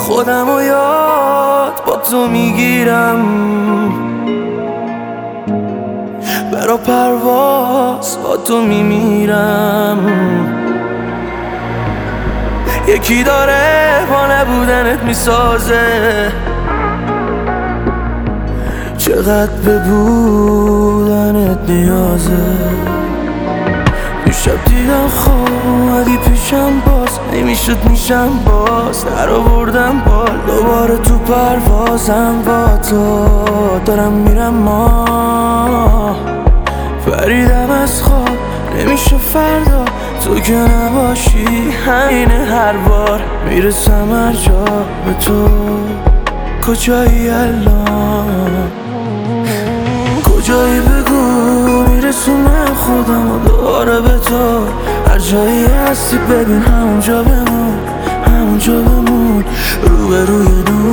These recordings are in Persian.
خودمو یاد با تو میگیرم، برا پرواز با تو میمیرم. یکی داره با نبودنت میسازه، چقدر به بودنت نیازه. شب دیدم خوادی پیشم، باز نمیشد میشم، باز در آوردم بال دوباره تو پروازم با تو دارم میرم. ما پریدم از خواب، نمیشه فردا تو که نباشی، همینه هر بار میرسم هر جا به تو. کجایی الان؟ کجایی بگو، میرسونم خودم و دوباره به تو. هر جایی هستی ببین همونجا بمون، همونجا بمون، رو به روی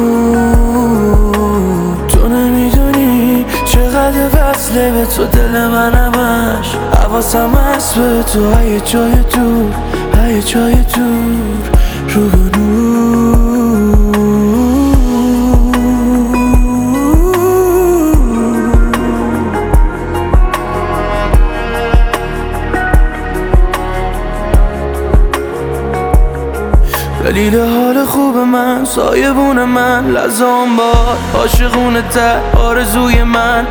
نور. تو نمیدونی چقدر وصله به تو دل من، همش حواسم هست به تو. یه جای دور، یه جای دور، رو به نور. دلیل حال خوب من، سایبون من، لزام باد عاشقونه تر آرزوی من.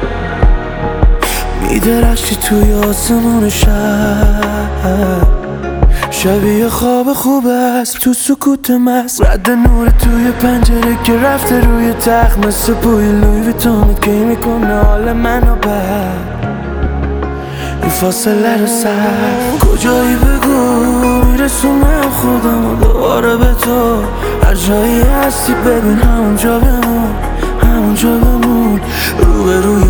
میدرخشی توی آسمون شب، شبیه خواب خوب است تو سکوت مست. رد نور توی پنجره که رفته روی تخت، مثل بوی لوی ویتون که میکنه حال منو بد. این فاصله رو سر کجایی بگو، میرسونم خودم و دوباره به تو. هر جایی هستی ببین همونجا بمون، همونجا بمون، رو به روی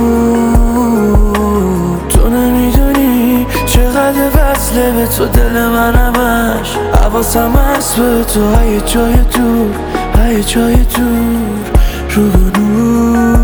نور. تو نمیدونی چقدر وصله به تو دل من، همش حواسم هست به تو. یه جای دور، یه جای دور، رو به نور.